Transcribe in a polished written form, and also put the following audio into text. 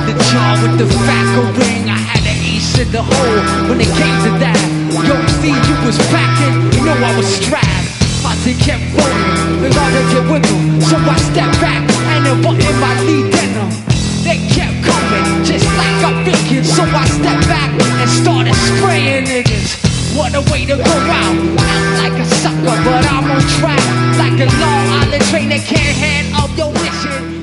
with the jar, with the facker ring. I had an ace in the hole when it came to that. Yo, see, you was packing, you know I was strapped. Posse kept rolling, in order to wiggle. So I stepped back and it wasn't my lead denim. They kept coming, just like I figured. So I stepped back and started spraying niggas. What a way to go out, act like a sucker, but I'm on track. Like a Long Island train that can't hand up your mission.